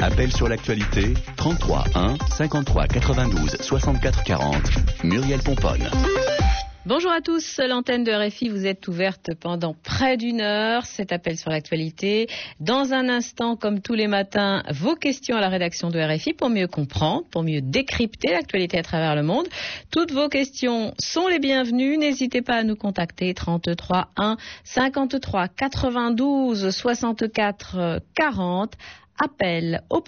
Appel sur l'actualité 33 1 53 92 64 40. Muriel Pomponne. Bonjour à tous, l'antenne de RFI vous est ouverte pendant près d'une heure, cet appel sur l'actualité. Dans un instant, comme tous les matins, vos questions à la rédaction de RFI pour mieux comprendre, pour mieux décrypter l'actualité à travers le monde. Toutes vos questions sont les bienvenues, n'hésitez pas à nous contacter 33 1 53 92 64 40. Appel au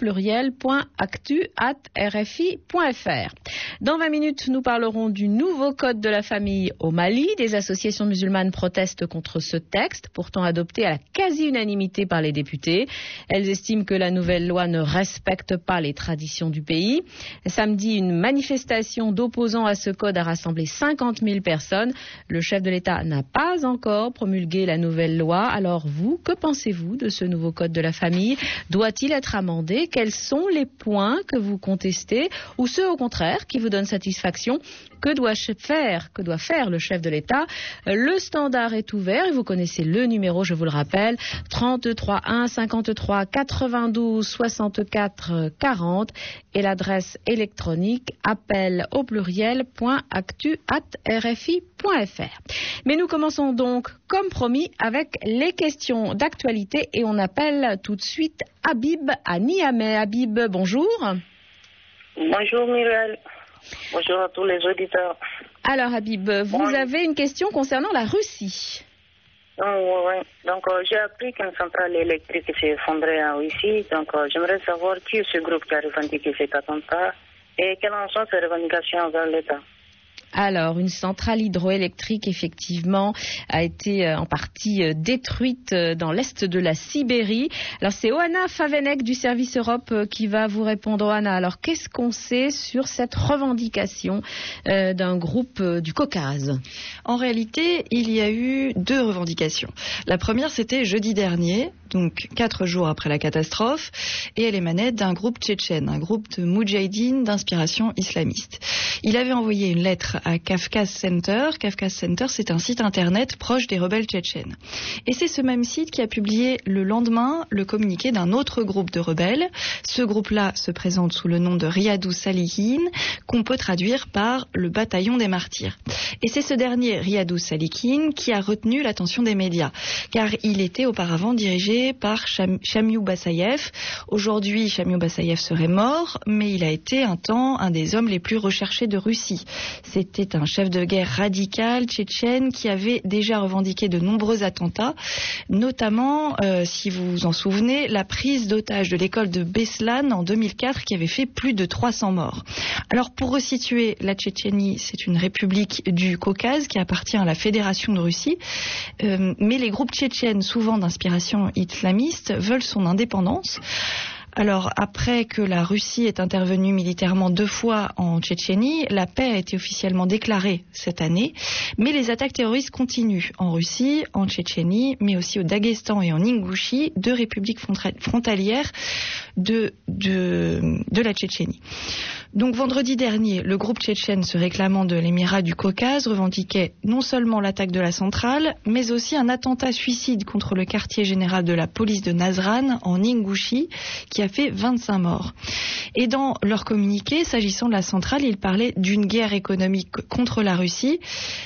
pluriel.actu@rfi.fr. Dans 20 minutes, nous parlerons du nouveau code de la famille au Mali. Des associations musulmanes protestent contre ce texte, pourtant adopté à la quasi-unanimité par les députés. Elles estiment que la nouvelle loi ne respecte pas les traditions du pays. Samedi, une manifestation d'opposants à ce code a rassemblé 50 000 personnes. Le chef de l'État n'a pas encore promulgué la nouvelle loi. Alors vous, que pensez-vous de ce nouveau code de la famille ? Doit-il être amendé? Quels sont les points que vous contestez ou ceux au contraire qui vous donnent satisfaction? Que doit faire le chef de l'État? Le standard est ouvert et vous connaissez le numéro, je vous le rappelle, 33 1 53 92 64 40 et l'adresse électronique appel au pluriel.actu@rfi.fr. Mais nous commençons donc, comme promis, avec les questions d'actualité et on appelle tout de suite Habib à Niamey. Habib, bonjour. Bonjour Muriel. Bonjour à tous les auditeurs. Alors Habib, vous avez une question concernant la Russie. Donc j'ai appris qu'une centrale électrique s'est effondrée en Russie. Donc j'aimerais savoir qui est ce groupe qui a revendiqué cet attentat et quelles en sont ses revendications vers l'État. Alors, une centrale hydroélectrique, effectivement, a été en partie détruite dans l'est de la Sibérie. Alors, c'est Oana Favenek du service Europe qui va vous répondre. Oana, alors qu'est-ce qu'on sait sur cette revendication d'un groupe du Caucase? En réalité, il y a eu deux revendications. La première, c'était jeudi dernier, donc 4 jours après la catastrophe, et elle émanait d'un groupe tchétchène, un groupe de moudjahidines d'inspiration islamiste. Il avait envoyé une lettre à Kafkas Center. Kafkas Center, c'est un site internet proche des rebelles tchétchènes. Et c'est ce même site qui a publié le lendemain le communiqué d'un autre groupe de rebelles. Ce groupe-là se présente sous le nom de Riyadou Salihin, qu'on peut traduire par le bataillon des martyrs. Et c'est ce dernier, Riyadou Salihin, qui a retenu l'attention des médias, car il était auparavant dirigé par Chamiou Bassayev. Aujourd'hui, Chamiou Bassayev serait mort, mais il a été un temps un des hommes les plus recherchés de Russie. C'était un chef de guerre radical tchétchène qui avait déjà revendiqué de nombreux attentats, notamment, si vous vous en souvenez, la prise d'otage de l'école de Beslan en 2004 qui avait fait plus de 300 morts. Alors pour resituer, la Tchétchénie, c'est une république du Caucase qui appartient à la Fédération de Russie, mais les groupes tchétchènes, souvent d'inspiration islamiste, veulent son indépendance. Alors, après que la Russie est intervenue militairement 2 fois en Tchétchénie, la paix a été officiellement déclarée cette année, mais les attaques terroristes continuent en Russie, en Tchétchénie, mais aussi au Daghestan et en Ingouchie, 2 républiques frontalières de la Tchétchénie. Donc vendredi dernier, le groupe tchétchène se réclamant de l'émirat du Caucase revendiquait non seulement l'attaque de la centrale, mais aussi un attentat suicide contre le quartier général de la police de Nazran en Ingouchie, qui a fait 25 morts. Et dans leur communiqué, s'agissant de la centrale, ils parlaient d'une guerre économique contre la Russie,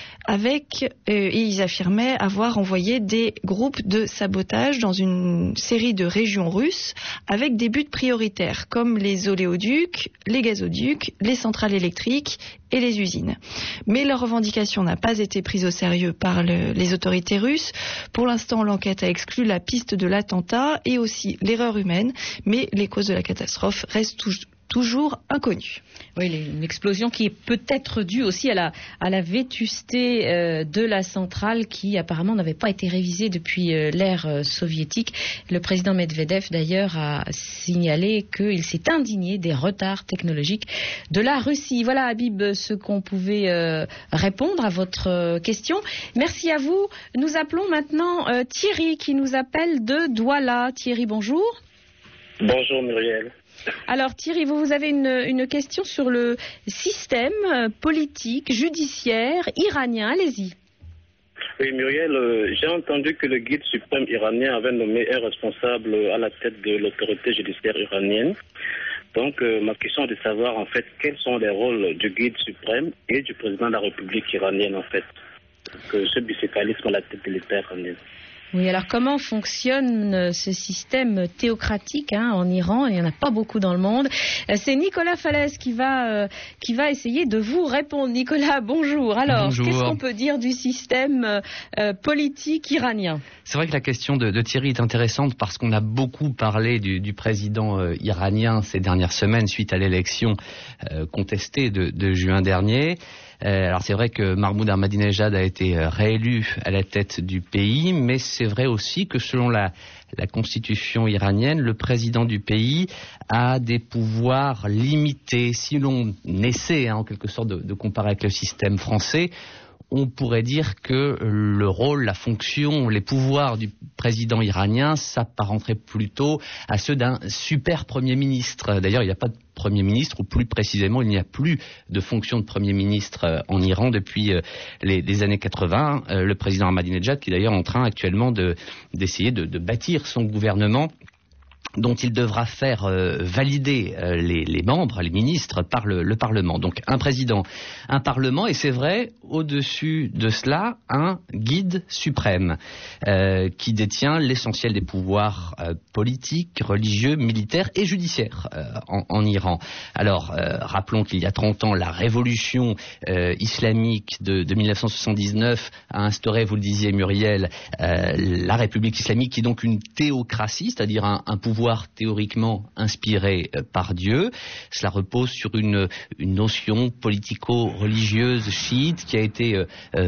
et ils affirmaient avoir envoyé des groupes de sabotage dans une série de régions russes avec des buts prioritaires comme les oléoducs, les gazoducs, les centrales électriques et les usines. Mais leur revendication n'a pas été prise au sérieux par les autorités russes. Pour l'instant, l'enquête a exclu la piste de l'attentat et aussi l'erreur humaine, mais les causes de la catastrophe restent toujours inconnue. Oui, une explosion qui est peut-être due aussi à la vétusté de la centrale qui apparemment n'avait pas été révisée depuis l'ère soviétique. Le président Medvedev d'ailleurs a signalé qu'il s'est indigné des retards technologiques de la Russie. Voilà Habib, ce qu'on pouvait répondre à votre question. Merci à vous. Nous appelons maintenant Thierry qui nous appelle de Douala. Thierry, bonjour. Bonjour Muriel. Alors Thierry, vous avez une question sur le système politique, judiciaire iranien. Allez-y. Oui, Muriel, j'ai entendu que le guide suprême iranien avait nommé un responsable à la tête de l'autorité judiciaire iranienne. Donc, ma question est de savoir, en fait, quels sont les rôles du guide suprême et du président de la République iranienne, en fait, que ce bicéphalisme à la tête de l'État iranien. Oui, alors comment fonctionne ce système théocratique en Iran? Il n'y en a pas beaucoup dans le monde. C'est Nicolas Falaise qui va essayer de vous répondre. Nicolas, bonjour. Alors, qu'est-ce qu'on peut dire du système politique iranien? C'est vrai que la question de Thierry est intéressante parce qu'on a beaucoup parlé du président iranien ces dernières semaines suite à l'élection contestée de juin dernier. Alors c'est vrai que Mahmoud Ahmadinejad a été réélu à la tête du pays, mais c'est vrai aussi que selon la constitution iranienne, le président du pays a des pouvoirs limités. Si l'on essaie en quelque sorte de comparer avec le système français, on pourrait dire que le rôle, la fonction, les pouvoirs du président iranien s'apparenteraient plutôt à ceux d'un super Premier ministre. D'ailleurs, il n'y a pas de Premier ministre, ou plus précisément, il n'y a plus de fonction de Premier ministre en Iran depuis les années 80. Le président Ahmadinejad, qui est d'ailleurs en train actuellement d'essayer de bâtir son gouvernement, dont il devra faire valider les membres, les ministres, par le Parlement. Donc un président, un Parlement, et c'est vrai, au-dessus de cela, un guide suprême qui détient l'essentiel des pouvoirs politiques, religieux, militaires et judiciaires en Iran. Alors, rappelons qu'il y a 30 ans, la révolution islamique de 1979 a instauré, vous le disiez Muriel, la République islamique, qui est donc une théocratie, c'est-à-dire un pouvoir théoriquement inspiré par Dieu. Cela repose sur une notion politico-religieuse chiite qui a été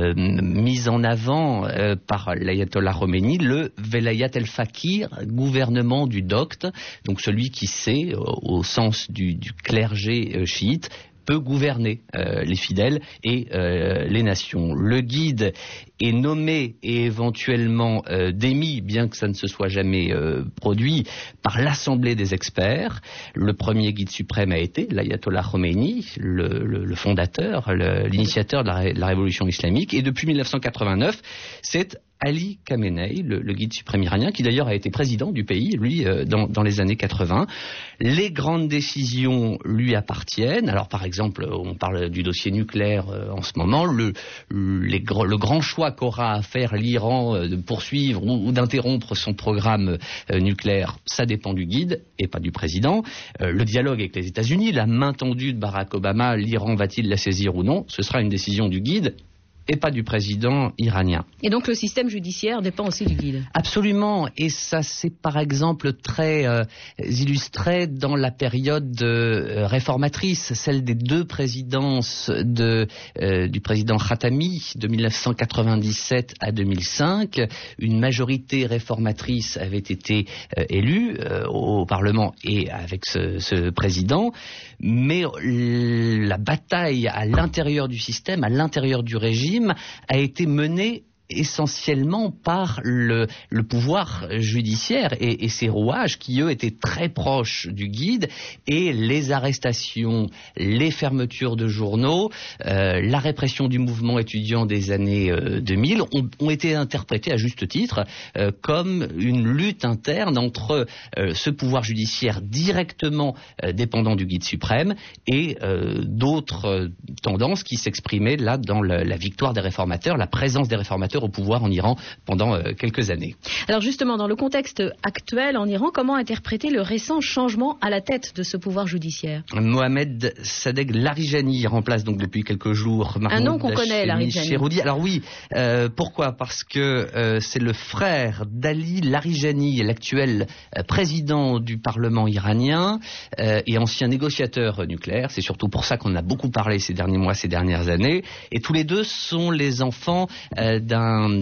mise en avant par l'ayatollah Khomeini, le Velayat el-Fakir, gouvernement du docte, donc celui qui sait, au sens du clergé chiite, peut gouverner les fidèles et les nations. Le guide est nommé et éventuellement démis, bien que ça ne se soit jamais produit, par l'Assemblée des experts. Le premier guide suprême a été l'ayatollah Khomeini, le fondateur, l'initiateur de la révolution islamique. Et depuis 1989, c'est Ali Khamenei, le guide suprême iranien, qui d'ailleurs a été président du pays, lui, dans les années 80. Les grandes décisions lui appartiennent. Alors, par exemple, on parle du dossier nucléaire en ce moment. Le grand choix qu'aura à faire l'Iran de poursuivre ou d'interrompre son programme nucléaire, ça dépend du guide et pas du président. Le dialogue avec les États-Unis, la main tendue de Barack Obama, l'Iran va-t-il la saisir ou non? Ce sera une décision du guide et pas du président iranien. Et donc le système judiciaire dépend aussi du guide. Absolument, et ça c'est par exemple très illustré dans la période réformatrice, celle des deux présidences du président Khatami de 1997 à 2005. Une majorité réformatrice avait été élue au Parlement et avec ce président, mais la bataille à l'intérieur du système, à l'intérieur du régime, a été menée essentiellement par le pouvoir judiciaire et ses rouages qui, eux, étaient très proches du guide, et les arrestations, les fermetures de journaux, la répression du mouvement étudiant des années 2000 ont été interprétées à juste titre comme une lutte interne entre ce pouvoir judiciaire directement dépendant du guide suprême et d'autres tendances qui s'exprimaient là dans la victoire des réformateurs, la présence des réformateurs au pouvoir en Iran pendant quelques années. Alors justement, dans le contexte actuel en Iran, comment interpréter le récent changement à la tête de ce pouvoir judiciaire? Mohamed Sadegh Larijani remplace donc depuis quelques jours un nom qu'on connaît, Larijani. Alors oui, pourquoi? Parce que c'est le frère d'Ali Larijani, l'actuel président du Parlement iranien et ancien négociateur nucléaire. C'est surtout pour ça qu'on a beaucoup parlé ces derniers mois, ces dernières années. Et tous les deux sont les enfants d'un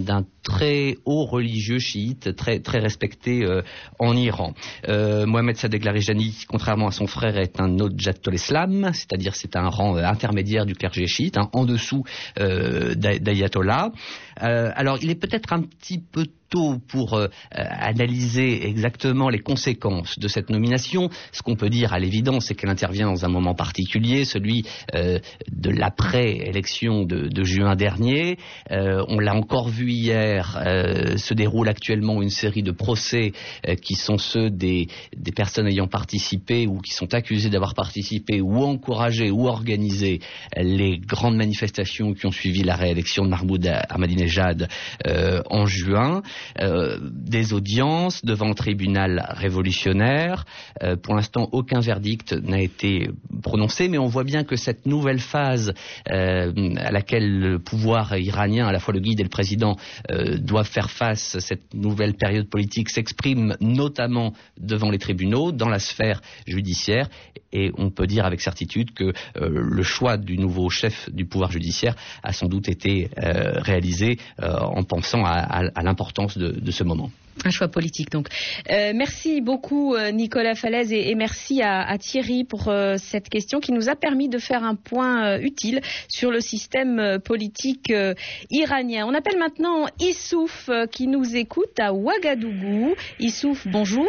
très hauts religieux chiites, très, très respectés en Iran. Mohamed Sadegh Larijani, contrairement à son frère, est un Nojat al-Islam, c'est-à-dire c'est un rang intermédiaire du clergé chiite, en dessous d'Ayatollah. Alors il est peut-être un petit peu tôt pour analyser exactement les conséquences de cette nomination. Ce qu'on peut dire à l'évidence, c'est qu'elle intervient dans un moment particulier, celui de l'après-élection de juin dernier. On l'a encore vu hier, se déroule actuellement une série de procès qui sont ceux des personnes ayant participé ou qui sont accusées d'avoir participé ou encouragé ou organisé les grandes manifestations qui ont suivi la réélection de Mahmoud Ahmadinejad en juin. Des audiences devant le tribunal révolutionnaire. Pour l'instant, aucun verdict n'a été prononcé, mais on voit bien que cette nouvelle phase à laquelle le pouvoir iranien, à la fois le guide et le président, doivent faire face, cette nouvelle période politique s'exprime notamment devant les tribunaux, dans la sphère judiciaire, et on peut dire avec certitude que le choix du nouveau chef du pouvoir judiciaire a sans doute été réalisé en pensant à l'importance de ce moment. Un choix politique donc. Merci beaucoup Nicolas Falaise et merci à Thierry pour cette question qui nous a permis de faire un point utile sur le système politique iranien. On appelle maintenant Issouf qui nous écoute à Ouagadougou. Issouf, bonjour.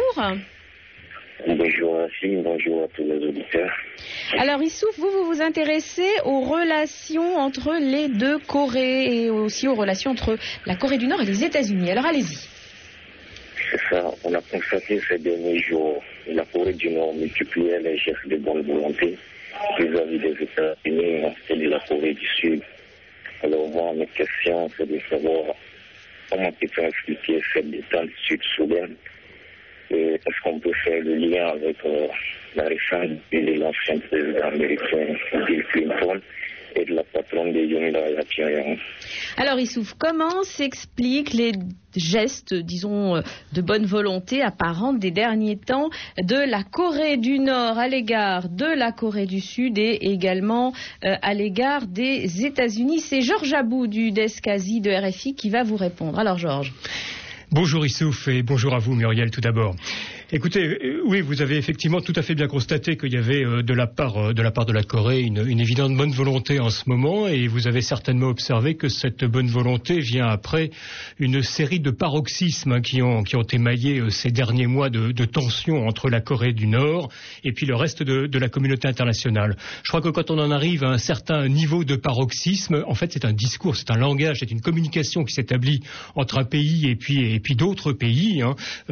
Bonjour Racine, bonjour à tous les auditeurs. Alors Issouf, vous vous intéressez aux relations entre les deux Corées et aussi aux relations entre la Corée du Nord et les États-Unis. Alors allez-y. C'est ça, on a constaté ces derniers jours la Corée du Nord multipliait les gestes de bonne volonté vis-à-vis des États-Unis et de la Corée du Sud. Alors moi, mes questions, c'est de savoir comment peut-on expliquer cette détente sud-soudaine. Est-ce qu'on peut faire le lien avec la récente de l'ancien président américain Bill Clinton et de la patronne de Hyundai à Pyongyang? Alors Issouf, comment s'expliquent les gestes, disons, de bonne volonté apparente des derniers temps de la Corée du Nord à l'égard de la Corée du Sud et également à l'égard des États-Unis? C'est Georges Abou du Desk-Asie de RFI qui va vous répondre. Alors Georges. Bonjour Issouf et bonjour à vous Muriel tout d'abord. Écoutez, oui, vous avez effectivement tout à fait bien constaté qu'il y avait de la part de la Corée une évidente bonne volonté en ce moment, et vous avez certainement observé que cette bonne volonté vient après une série de paroxysmes qui ont émaillé ces derniers mois de tensions entre la Corée du Nord et puis le reste de la communauté internationale. Je crois que quand on en arrive à un certain niveau de paroxysme, en fait c'est un discours, c'est un langage, c'est une communication qui s'établit entre un pays et puis d'autres pays,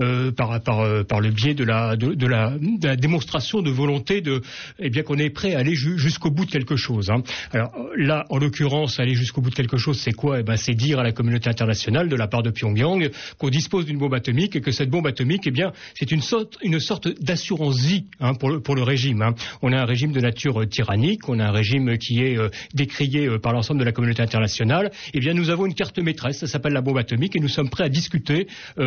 par le biais de la démonstration de volonté qu'on est prêt à aller jusqu'au bout de quelque chose. Alors là, en l'occurrence, aller jusqu'au bout de quelque chose, c'est quoi? C'est dire à la communauté internationale, de la part de Pyongyang, qu'on dispose d'une bombe atomique et que cette bombe atomique, c'est une sorte d'assurance vie pour le régime. On a un régime de nature tyrannique, on a un régime qui est décrié par l'ensemble de la communauté internationale. Nous avons une carte maîtresse, ça s'appelle la bombe atomique, et nous sommes prêts à discuter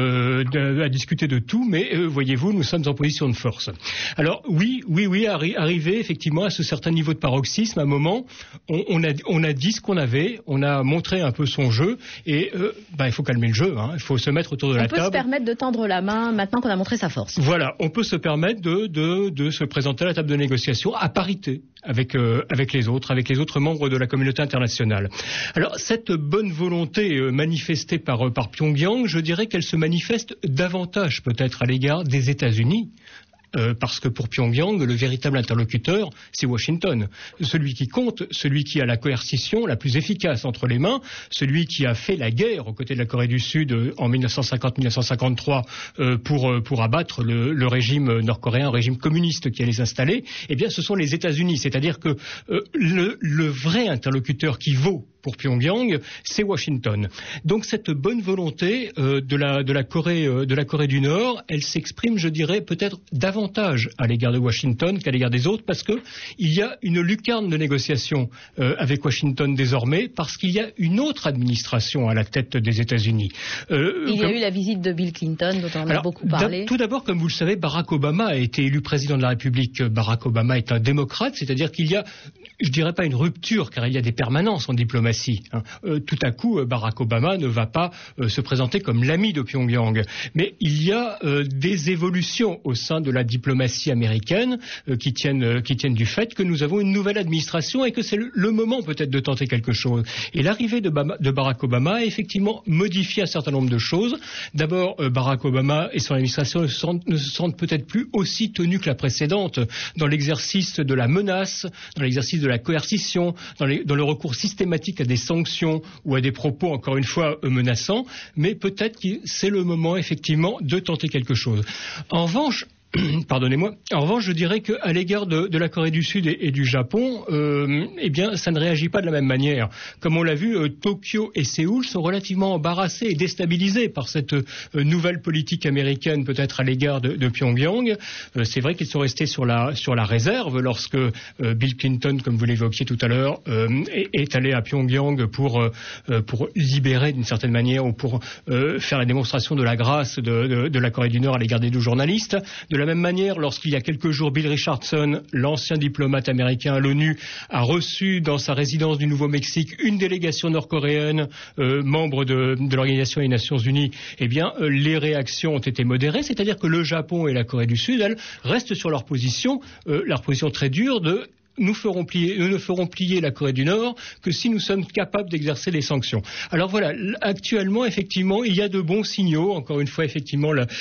de tout, mais voyez-vous, nous sommes en position de force. Alors oui, arrivé effectivement à ce certain niveau de paroxysme, à un moment, on a dit ce qu'on avait, on a montré un peu son jeu, et il faut calmer le jeu, il faut se mettre autour de la table. On peut se permettre de tendre la main maintenant qu'on a montré sa force. Voilà, on peut se permettre de se présenter à la table de négociation à parité avec les autres membres de la communauté internationale. Alors cette bonne volonté manifestée par Pyongyang, je dirais qu'elle se manifeste davantage peut-être à l'égard des États-Unis. Parce que pour Pyongyang, le véritable interlocuteur, c'est Washington. Celui qui compte, celui qui a la coercition la plus efficace entre les mains, celui qui a fait la guerre aux côtés de la Corée du Sud en 1950-1953 pour abattre le régime nord-coréen, un régime communiste qui allait s'installer, ce sont les États-Unis. C'est-à-dire que le vrai interlocuteur qui vaut pour Pyongyang, c'est Washington. Donc cette bonne volonté de la Corée du Nord, elle s'exprime, je dirais, peut-être davantage à l'égard de Washington qu'à l'égard des autres, parce que il y a une lucarne de négociation avec Washington désormais, parce qu'il y a une autre administration à la tête des États-Unis. Il y a eu la visite de Bill Clinton, dont on a beaucoup parlé. Tout d'abord, comme vous le savez, Barack Obama a été élu président de la République. Barack Obama est un démocrate, c'est-à-dire qu'il y a, je dirais pas une rupture, car il y a des permanences en diplomatie, diplomatie. Tout à coup, Barack Obama ne va pas se présenter comme l'ami de Pyongyang. Mais il y a des évolutions au sein de la diplomatie américaine qui tiennent du fait que nous avons une nouvelle administration et que c'est le moment peut-être de tenter quelque chose. Et l'arrivée de Barack Obama a effectivement modifié un certain nombre de choses. D'abord, Barack Obama et son administration ne se sentent peut-être plus aussi tenus que la précédente dans l'exercice de la menace, dans l'exercice de la coercition, dans le recours systématique à des sanctions ou à des propos, encore une fois, menaçants. Mais peut-être que c'est le moment, effectivement, de tenter quelque chose. En revanche, je dirais qu'à l'égard de la Corée du Sud et du Japon, ça ne réagit pas de la même manière. Comme on l'a vu, Tokyo et Séoul sont relativement embarrassés et déstabilisés par cette nouvelle politique américaine, peut-être à l'égard de Pyongyang. C'est vrai qu'ils sont restés sur la réserve lorsque Bill Clinton, comme vous l'évoquiez tout à l'heure, est allé à Pyongyang pour libérer d'une certaine manière ou pour faire la démonstration de la grâce de la Corée du Nord à l'égard des 2 journalistes. De la même manière, lorsqu'il y a quelques jours, Bill Richardson, l'ancien diplomate américain à l'ONU, a reçu dans sa résidence du Nouveau-Mexique une délégation nord-coréenne, membre de l'Organisation des Nations Unies, les réactions ont été modérées, c'est-à-dire que le Japon et la Corée du Sud, elles, restent sur leur position très dure de nous ne ferons plier la Corée du Nord que si nous sommes capables d'exercer des sanctions. Alors voilà, actuellement, effectivement, il y a de bons signaux. Encore une fois, effectivement, la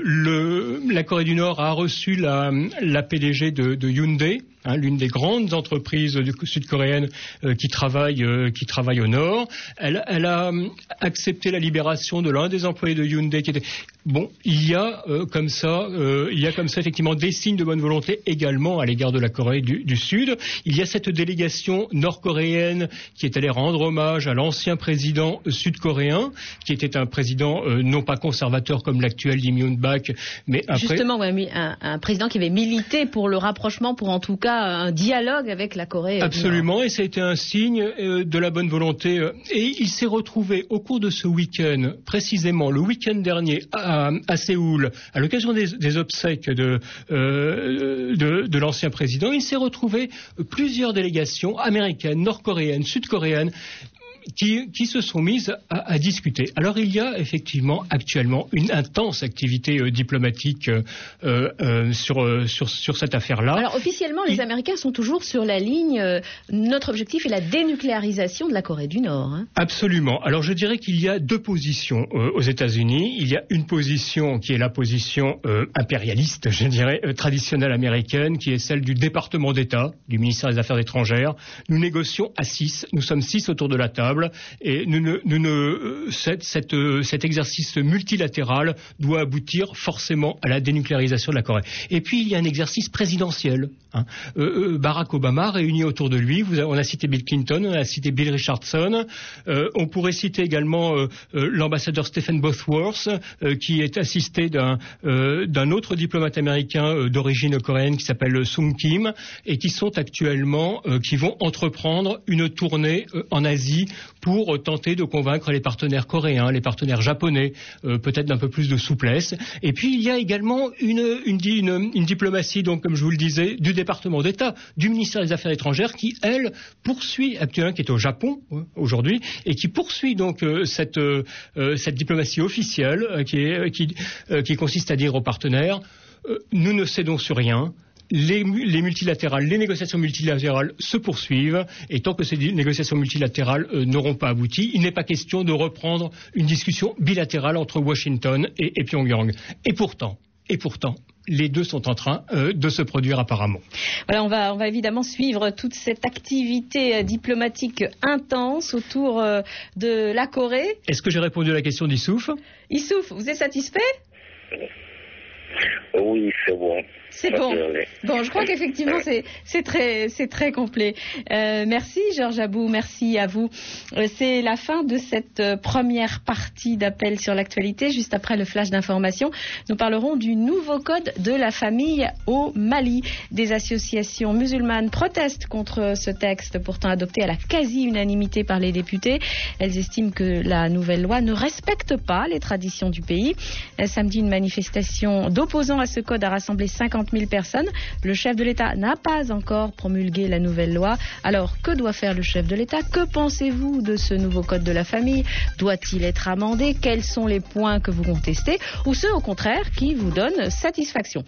Corée du Nord a reçu la PDG de Hyundai, l'une des grandes entreprises sud-coréennes qui travaille au Nord. Elle a accepté la libération de l'un des employés de Hyundai qui était... Bon, il y a comme ça effectivement des signes de bonne volonté également à l'égard de la Corée du Sud. Il y a cette délégation nord-coréenne qui est allée rendre hommage à l'ancien président sud-coréen, qui était un président non pas conservateur comme l'actuel Lee Myung-bak, mais justement un président qui avait milité pour le rapprochement, pour en tout cas un dialogue avec la Corée. Absolument, et ça a été un signe de la bonne volonté. Et il s'est retrouvé au cours de ce week-end, précisément le week-end dernier, à Séoul, à l'occasion des obsèques de l'ancien président, il s'est retrouvé plusieurs délégations américaines, nord-coréennes, sud-coréennes, qui se sont mises à discuter. Alors il y a effectivement actuellement une intense activité diplomatique sur cette affaire-là. Alors officiellement, les Américains sont toujours sur la ligne. Notre objectif est la dénucléarisation de la Corée du Nord. Absolument. Alors je dirais qu'il y a 2 positions aux États-Unis. Il y a une position qui est la position impérialiste, je dirais, traditionnelle américaine, qui est celle du département d'État, du ministère des Affaires étrangères. Nous négocions à 6. Nous sommes 6 autour de la table. Et cet exercice multilatéral doit aboutir forcément à la dénucléarisation de la Corée. Et puis il y a un exercice présidentiel. Barack Obama réunit autour de lui, on a cité Bill Clinton, on a cité Bill Richardson, on pourrait citer également l'ambassadeur Stephen Bosworth, qui est assisté d'un autre diplomate américain d'origine coréenne qui s'appelle Sung Kim, et qui sont actuellement, qui vont entreprendre une tournée en Asie pour tenter de convaincre les partenaires coréens, les partenaires japonais, peut-être d'un peu plus de souplesse. Et puis il y a également une diplomatie, donc comme je vous le disais, du département d'État, du ministère des Affaires étrangères, qui elle poursuit actuellement, qui est au Japon aujourd'hui, et qui poursuit donc cette diplomatie officielle qui consiste à dire aux partenaires nous ne cédons sur rien. Les négociations multilatérales se poursuivent, et tant que ces négociations multilatérales n'auront pas abouti, il n'est pas question de reprendre une discussion bilatérale entre Washington et Pyongyang. Et pourtant, les 2 sont en train de se produire apparemment. Voilà, on va évidemment suivre toute cette activité diplomatique intense autour de la Corée. Est-ce que j'ai répondu à la question d'Issouf ? Issouf, vous êtes satisfait ? Oui, c'est bon. C'est bon. Bon, je crois qu'effectivement c'est très complet. Merci Georges Abou, merci à vous. C'est la fin de cette première partie d'appel sur l'actualité. Juste après le flash d'information, nous parlerons du nouveau code de la famille au Mali. Des associations musulmanes protestent contre ce texte, pourtant adopté à la quasi-unanimité par les députés. Elles estiment que la nouvelle loi ne respecte pas les traditions du pays. Samedi, une manifestation d'opposants à ce code a rassemblé 50 000 personnes. Le chef de l'État n'a pas encore promulgué la nouvelle loi. Alors, que doit faire le chef de l'État? Que pensez-vous de ce nouveau code de la famille? Doit-il être amendé? Quels sont les points que vous contestez? Ou ceux, au contraire, qui vous donnent satisfaction?